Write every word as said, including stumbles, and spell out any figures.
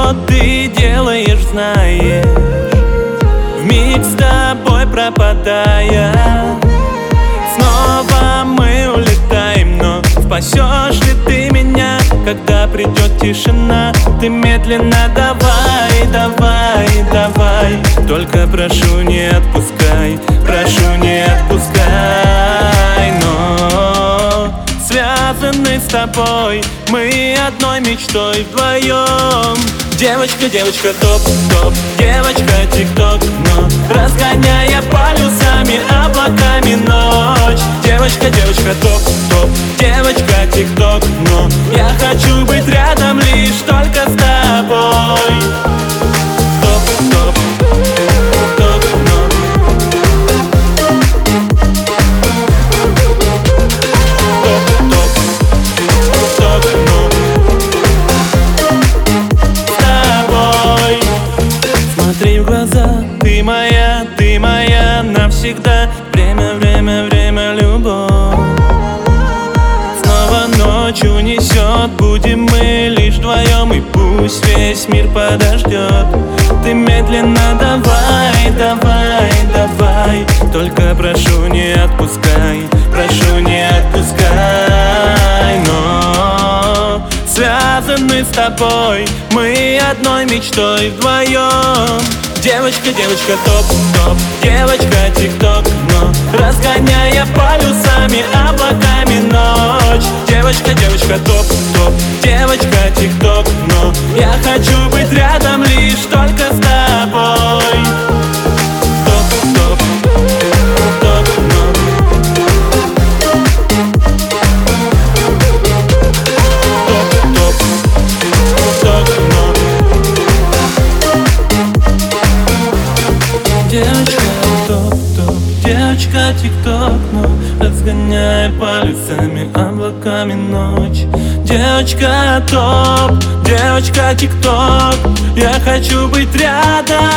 что ты делаешь, знаешь, вмиг с тобой пропадая. Снова мы улетаем, но спасешь ли ты меня, когда придет тишина? Ты медленно давай, давай, давай. Только прошу, не отпускай, прошу, не отпускай. Но связаны с тобой мы одной мечтой вдвоем. Девочка, девочка, топ, топ, девочка, тик-ток, но разгоняя полюсами, облаками ночь. Девочка, девочка, топ, топ, девочка, тик-ток, но я хочу быть рядом лишь только с тобой. Топ, топ, топ, но топ, топ, топ, но смотри в глаза, ты моя, ты моя навсегда. Время, время, время, любовь. Снова ночь унесет, будем мы лишь вдвоем, и пусть весь мир подождет. Ты медленно давай, давай, давай. Только прошу, не отпускай, прошу, не отпускай. Но связаны с тобой мы одной мечтой вдвоем. Девочка, девочка, топ, топ, девочка, тик-ток, но разгоняя полюсами, облаками ночь. Девочка, девочка, топ, топ, девочка, тик-ток, но я хочу быть рядом лишь только с тобой. Топ, топ, топ, но топ, топ, топ, но девочка, топ-топ, девочка, тик-ток, но разгоняя полюсами, облаками ночь. Девочка, топ, девочка, тик-ток, я хочу быть рядом